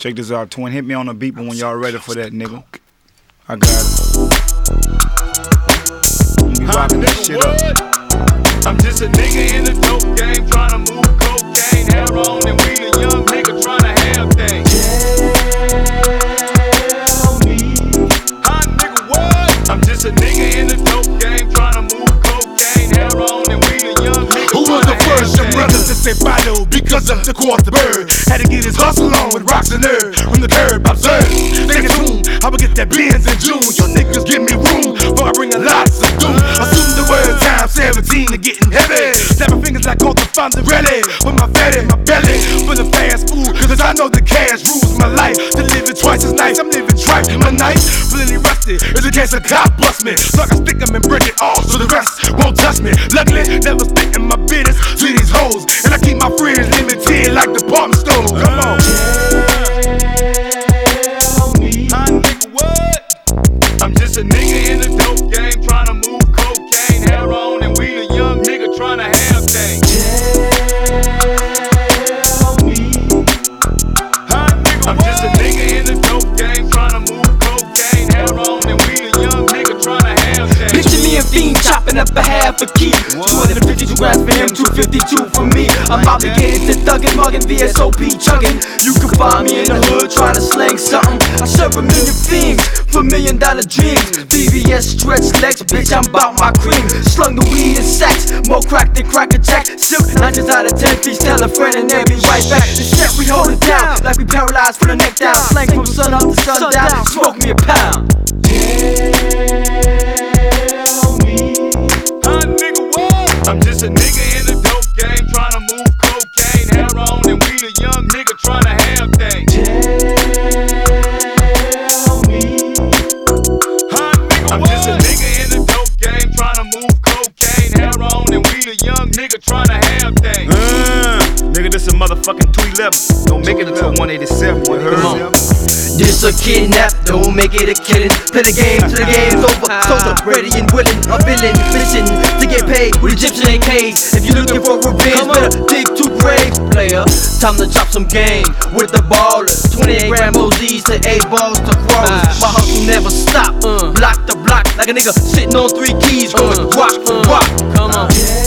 Check this out, twin. Hit me on the beat, but when y'all ready for that, nigga. I got it. We rockin' this shit up. I'm just a nigga in the dope game, tryna move cocaine, heroin, and we the young nigga tryna have things. Tell me, hot nigga, what? I'm just a nigga in the dope game, tryna move cocaine, heroin, and we the young nigga. Who was the first young brothers to say follow because of the quarter bird? Had to get his hustle on with rocks and nerve from the curb. Observe, stay tuned. I will get that Benz in June. You niggas give me room, for I bring a lot to do. Assume the word time 17 to getting heavy. Snapping fingers like Arthur Fondarelli. With my fat in my belly, for the fast food. Cause I know the cash rules my life. To live it twice as nice, I'm living tripe. My night, plenty rusty. It's a case of cop bust me. So I can stick them and break it off so the rest won't touch me. Luckily, never spitting my business to these hoes. And I keep my friends limited like department stores. Come on. I'm just a nigga in the dope game, tryna move cocaine, heroin, and we the young nigga tryna have things. Tell me, hot nigga, I'm just a nigga in the dope game, tryna move cocaine, heroin, and we the young nigga tryna have things. Picture me and Fiend chopping up a half a key. 252 grams for him, 252 for me. I'm about to get into thuggin', muggin', VSOP chuggin'. You can find me in the hood trying to slang something. I serve a million fiends for $1 million dreams. VVS stretch legs, bitch, I'm bout my cream. Slung the weed and sex, more crack than crack a jack. Silk 9 out of 10, please tell a friend and they'll be right back. The shit we hold it down, like we paralyzed from the neck down. Slang from sun up to sundown, smoke me a pound. Tell me, hot nigga, what? I'm just a nigga in the dope game, tryna move cocaine, heroin, and we the young nigga tryna have things. I'm just a nigga in the dope game, tryna move cocaine, heroin, and we the young nigga tryna have things. Nigga, this a motherfucking 211. Don't make it until 187. You heard? Come on. This a kidnap, don't make it a killing. Play the game till the game's over. Soldier, ready and willing, a villain, mission to get paid with Egyptian AKs. If you're looking for revenge, better dig 2 graves, player. Time to drop some game with the ballers. 28-gram OZs to 8 balls to crawlers. My hustle never stop, block to block like a nigga sitting on 3 keys going rock for rock. Come on.